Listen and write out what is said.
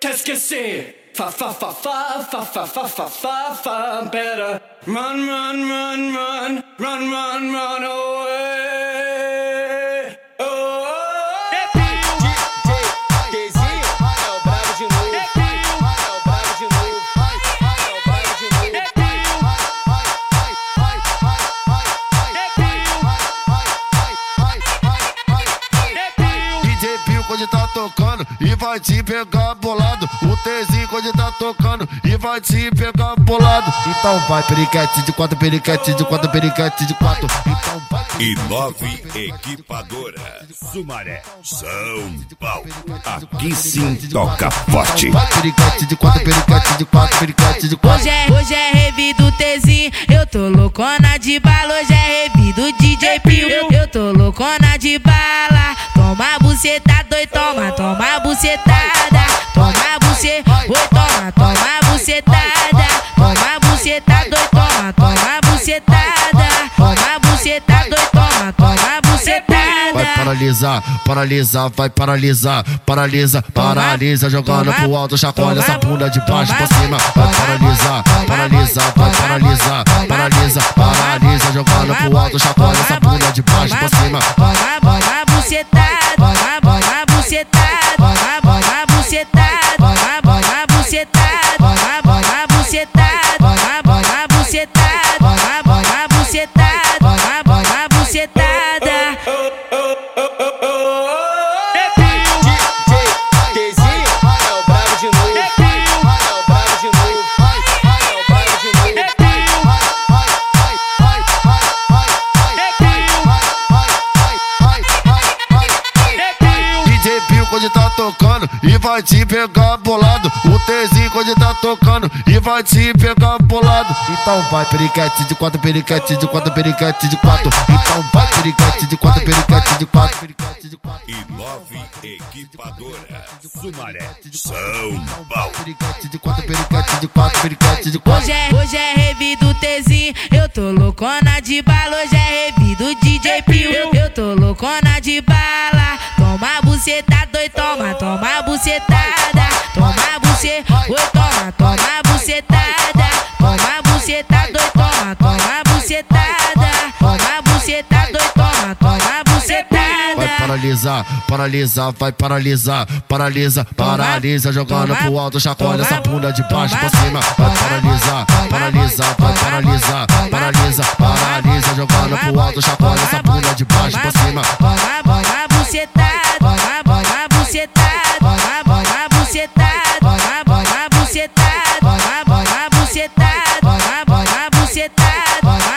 quer esquecer. Fa fa fa fa fa fa fa fa fa fa. Better run run run run run run run away. Quando tá tocando e vai te pegar bolado. O Tzinho quando tá tocando e vai te pegar bolado. Então vai periquete de quatro, periquete de quatro, periquete de quatro. Então vai. E 9 Equipadora Sumaré, São Paulo. Aqui sim toca forte. Vai periquete de quatro, periquete de quatro, periquete de quatro. Hoje é rave do Tzinho, eu tô loucona de bala. Hoje é rave do DJ Pio, eu tô loucona de bala. Toma buceta doido, toma, toma bucetada. Toma buceta, oi, toma, toma bucetada. Toma buceta doido, toma, toma bucetada. Toma buceta doido, toma, toma bucetada. Vai paralisar, paralisar, vai paralisar, paralisa, paralisa, jogando pro alto, chacoalha essa bunda de baixo pra cima. Vai paralisar, paralisar, vai paralisar, paralisa, paralisa, jogando pro alto, chacoalha essa bunda de baixo pra cima. Toma bucetada, toma bucetada, toma bucetada, toma bucetada, toma bucetada, toma bucetada, toma bucetada, toma bucetada. Quando tá tocando e vai te pegar bolado. O Tzinho quando tá tocando e vai te pegar bolado. Então vai periquete de quatro, periquete de quatro, periquete de quatro. Então vai periquete de quatro, periquete de quatro, periquete de quatro. E 9 Equipadora Sumaré, São Paulo. Periquete de quatro, periquete de quatro, periquete de quatro. Hoje é rave do Tzinho, eu tô loucona de bala. Hoje é rave do DJ Pio, eu tô loucona de bala. Toma buceta doido, toma, toma bucetada. Toma buceta, oi, toma, toma bucetada. Toma buceta doido, toma, toma bucetada. Toma buceta doido, toma, toma bucetada. Vai paralisar, paralisar, vai paralisar, paralisa, paralisa, jogando pro alto, chacoalha essa bunda de baixo pra cima. Vai paralisar, paralisar, vai paralisar, paralisa, paralisa, jogando pro alto, chacoalha essa bunda de baixo pra cima. Toma bucetada, toma bucetada, toma bucetada, toma bucetada, toma bucetada, toma bucetada, toma bucetada.